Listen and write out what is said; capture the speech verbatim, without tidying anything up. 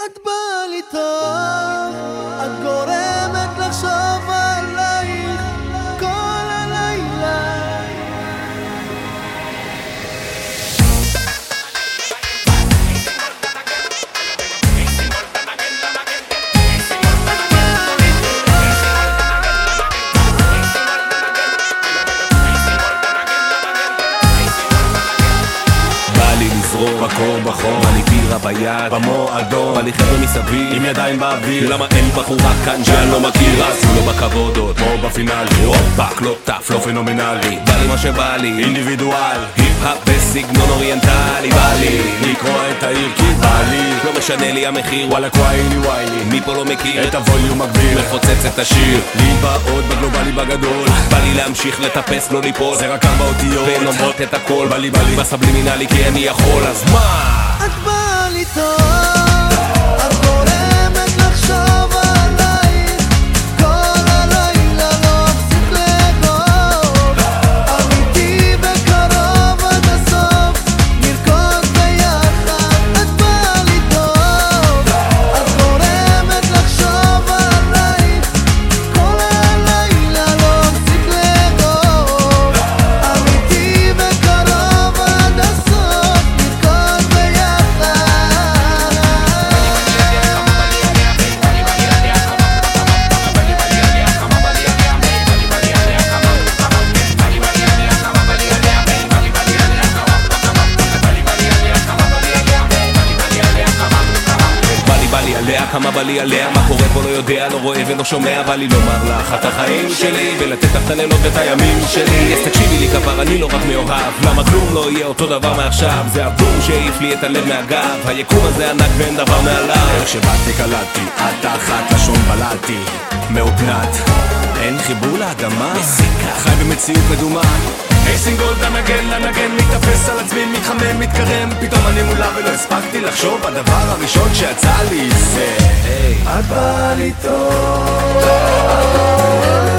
את באה לי טוב, את גורמת לחשוב עלייך כל הלילה. בא לי לזרום בקור בחור, בא לי בירה ביד במועדון, בא לי חבר'ה מסביב עם ידיים באוויר. למה אין בחורה כאן שאני לא מכיר? אז הוא לא בכבודות או בפינאלי, הופה קלוטף לא פנומנלי. בא לי מה שבא לי, אינדיבידואל, היפ-האפ בסגנון אוריינטלי. בא לי לקרוא את העיר כי בא לי, לא משנה לי המחיר, וואלה קוויילי ויילי. מי פה לא מכיר את הווליום מגביר, מפוצץ את השיר. להתבאות בגלובלי בגדול, בא לי להמשיך לטפס לא ליפול, זה רק ארבע אותיות והן אומרות את הכל. בא לי בא לי בסבלימינלי כי אני יכול, אז מה? את באה לי טוב, את גורמת לחשוב עלייך כל הלילה, לא אפסיק לאהוב. אמיתי וקרוב עד הסוף, נרקוד ביחד. את באה לי טוב, את גורמת לחשוב עלייך כל הלילה, לא אפסיק לאהוב. אמיתי וקרוב עד הסוף, נרקוד ביחד. בא לי בא לי עליה, כמה בא לי עליה, מה קורה פה לא יודע, לא רואה ולא שומע. בא לי לומר לך את החיים שלי ולתת לך את הלילות ואת הימים שלי. אז תקשיבי לי כבר, אני לא רק מאוהב, למה כלום לא יהיה אותו דבר מעכשיו? זה הבום שהעיף לי את הלב מהגב, היקום הזה ענק ואין דבר מעליו. איך שבאתי קלטתי, את אחת לשון בלעתי, מאופנת, אין חיבור לאדמה, חי במציאות מדומה. אייסינג גולדה נגן לנגן, מתאפס על עצמי, מתחמם, מתקרם, פתאום אני מולה ולא הספקתי לחשוב. הדבר הראשון שיצא לי זה את באה לי טוב.